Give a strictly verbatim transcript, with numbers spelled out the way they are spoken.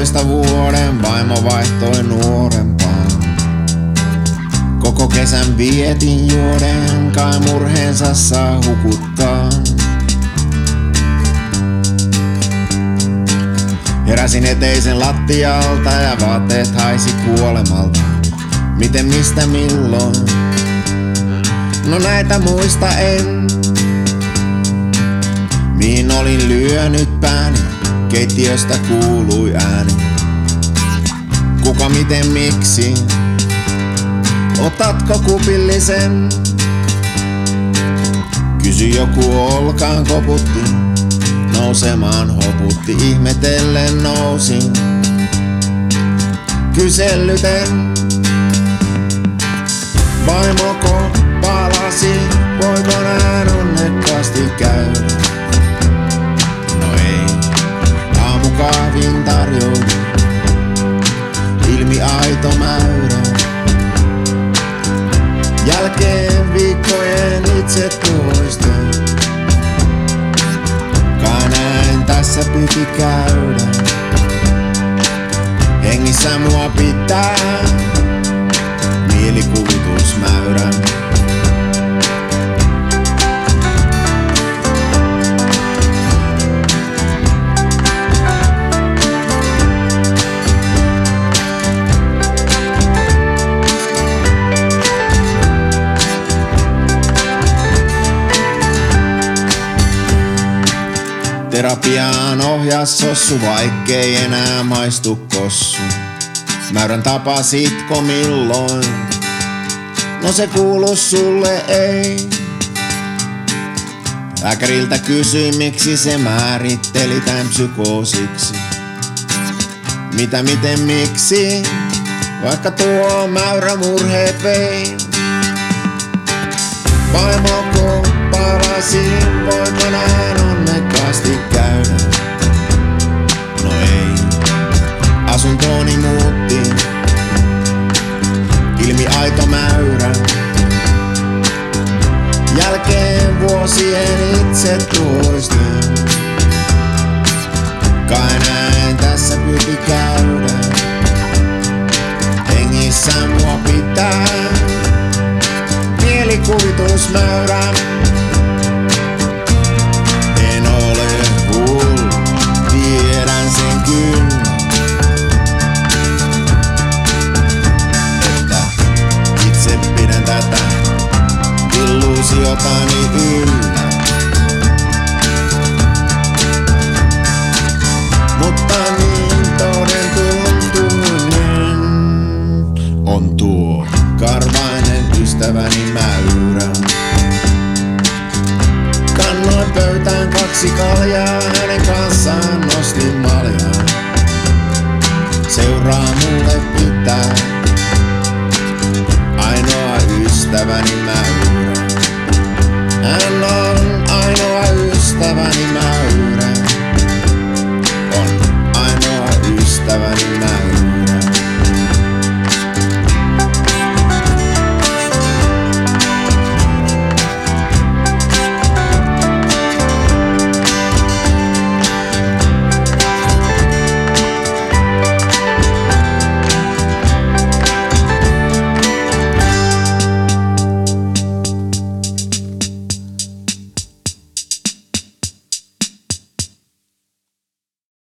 Puolitoista vuoden vaimo vaihtoi nuorempaan. Koko kesän vietin juoden, kai murheensa saa hukuttaa. Heräsin eteisen lattialta ja vaatteet haisi kuolemalta. Miten, mistä, milloin? No näitä muista en. Mihin olin lyönyt pääni, keittiöstä kuului ääni. Kuka, miten, miksi? Otatko kupillisen? Kysy joku olkaan koputti. Nousemaan hoputti, ihmetellen nousin. Kyselyten. Vaimoko palasi, voiko näin onnekkaasti käydä? No ei, aamukahvin tarjoulu, ilmi aito mäyrä. Jälkeen viikkojen itse toisten. Kai näin tässä piti käydä. Hengissä mua pitää mielikuvitusmäyrän. Terapiaan ohjas sossu, vaikkei enää maistu kossu. Mäyrän tapasitko milloin? No se kuulu sulle ei. Lääkäriltä kysyin, miksi se määritteli tän psykoosiksi. Mitä, miten, miksi? Vaikka tuo mäyrä murheet vei. Vaimoko palasi, voiko näin onnekkaasti käydä? No ei, asuntoni muutti, ilmi aito mäyrä. Jälkeen vuosien itse toisten. Kai näin tässä piti käydä. Hengissä mua pitää mielikuvitusmäyrä. En ole hullu, tiedän sen kyllä, että itse pidän tätä illuusiotani yllä. Mutta niin toden tuntuinen on tuo karvainen ystäväni mäyrä. Kannoin pöytään kaksi kaljaa, hänen kanssaan nostin maljaa. Seuraa mulle pitää.